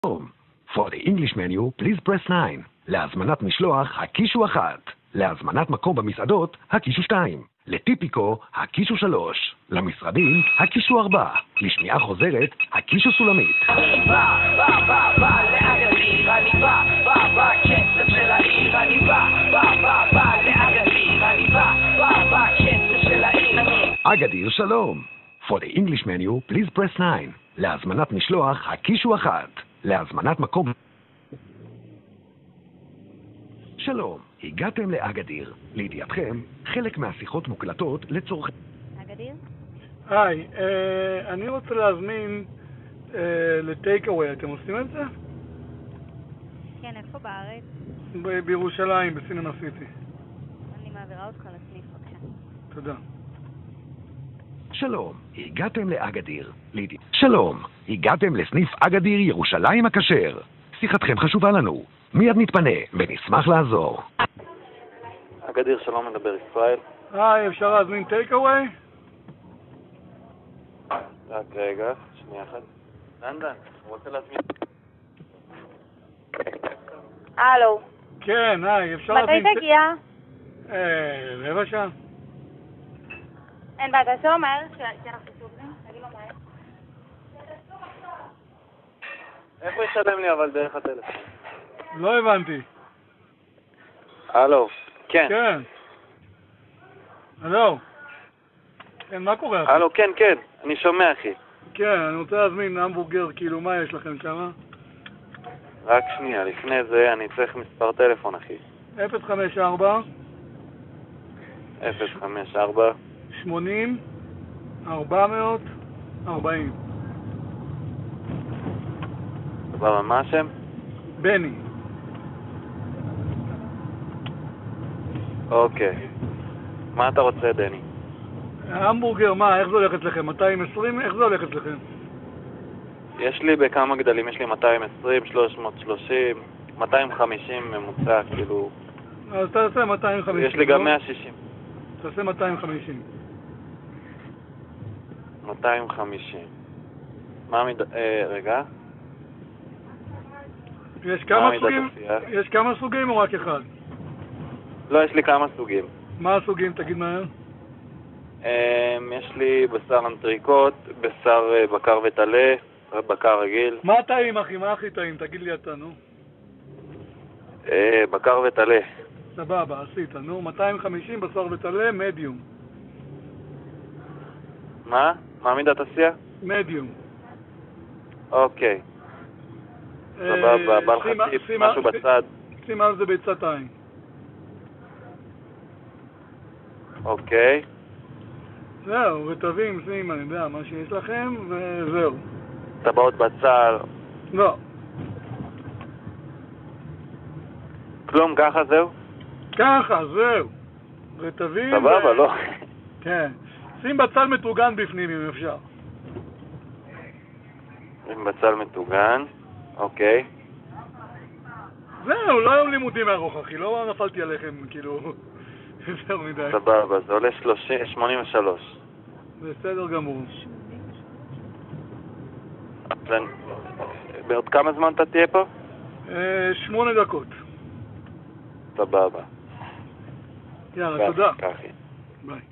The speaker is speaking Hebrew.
For the English menu, please press 9. להזמנת משלוח, הקישו 1. להזמנת מקום במסעדות, הקישו 2. לטיפיקו, הקישו 3. למשרדים, הקישו 4. לשמיעה חוזרת, הקישו סולמית. אני בא לאגדיר, אני בא קצב של העיר, אני בא לאגדיר, אני בא קצב של העיר. אגדיר שלום. For the English menu, please press 9. להזמנת משלוח, הקישו 1. להזמנת מקום. שלום, הגעתם לאגדיר. לידיעתכם, חלק מהשיחות מוקלטות לצורך... אגדיר? היי, אני רוצה להזמין לטייקאווי, אתם עושים את זה? כן, איפה בארץ? בירושלים, בסינמה סיטי. אני מעבירה אותך לסניף, בבקשה. תודה. שלום, הגעתם לאגדיר. שלום, הגעתם לסניף אגדיר ירושלים הכשר. שיחתכם חשובה לנו. מיד נתפנה ונשמח לעזור. אגדיר שלום, מדבר ישראל. היי, אפשר להזמין טייקאווי? רק רגע, שנייה אחת. דן, רוצה להזמין. הלו. כן, היי, אפשר להזמין... מתי תגיע? רבע שעה. אין בעיה, תעשה אומר, שאנחנו סוגרים, תגיד לו מהר. איך הוא ישלם לי אבל דרך הטלפון? לא הבנתי. הלו, כן. כן. הלו. כן, מה קורה? אחי? הלו, כן, אני שומע אחי. כן, אני רוצה להזמין המבורגר, כאילו, מה יש לכם כמה? רק שנייה, לפני זה אני צריך מספר טלפון אחי. 054 054 80 400 40. סבבה, מה השם? בני. אוקיי. מה אתה רוצה, דני? המבורגר, מה? איך זה הולך אצלכם? 220? איך זה הולך אצלכם? יש לי בכמה גדלים, יש לי 220, 330, 250 ממוצע, כאילו... אז תעשה 250. יש לי גם 160. תעשה 250. 250. מה רגע. יש כמה מה סוגים? מידת השיח? יש כמה סוגים או רק אחד? לא, יש לי כמה סוגים. מה הסוגים? תגיד מהר. יש לי בשר אנטריקוט, בשר בקר וטלה, בקר רגיל. מה טעים, אחי? מה הכי טעים? תגיד לי אתה, נו. בקר וטלה. סבבה, עשית, נו. 250 בשר וטלה, מדיום. מה? מה מידת השיח? מדיום. אוקיי. סבבה, בא לך טיפ, משהו בצד. שים על זה ביצת עין. אוקיי. זהו, רטבים, שים, אני יודע, מה שיש לכם, וזהו. טבעות בצל. לא. כלום, ככה זהו? ככה, זהו. רטבים... סבבה, לא. כן. שים בצל מטוגן בפנים, אם אפשר. עם בצל מטוגן. אוקיי. זהו, לא היום לימודים ארוך, אחי. לא נפלתי עליכם, כאילו... יותר מדי. סבבה, זה עולה 83. בסדר גמור. בעוד כמה זמן אתה תהיה פה? 8 דקות. סבבה. יאללה, תודה. ככה. ביי.